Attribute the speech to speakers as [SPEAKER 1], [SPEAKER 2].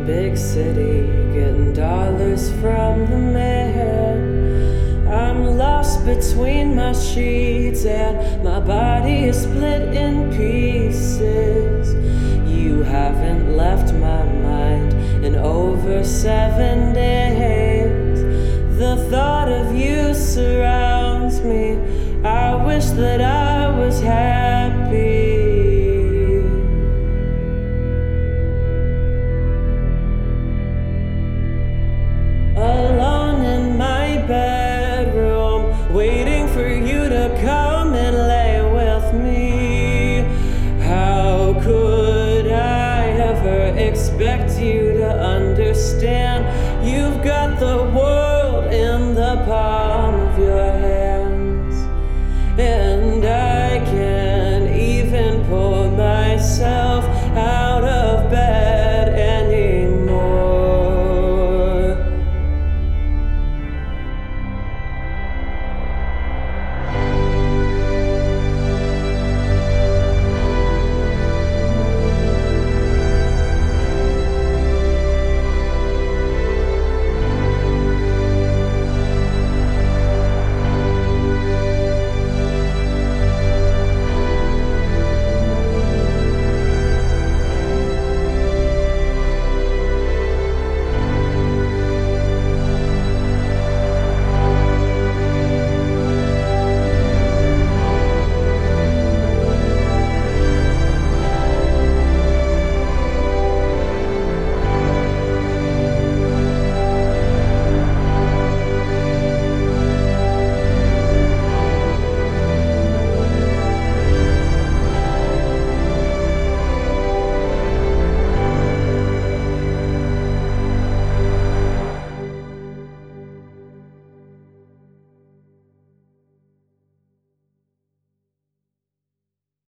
[SPEAKER 1] big city, getting dollars from the man. I'm lost between my sheets and my body is split in pieces. You haven't left my mind in over 7 days. The thought of you surrounds me. I wish that I was happy. Alone in my bedroom, waiting for you to come and lay with me.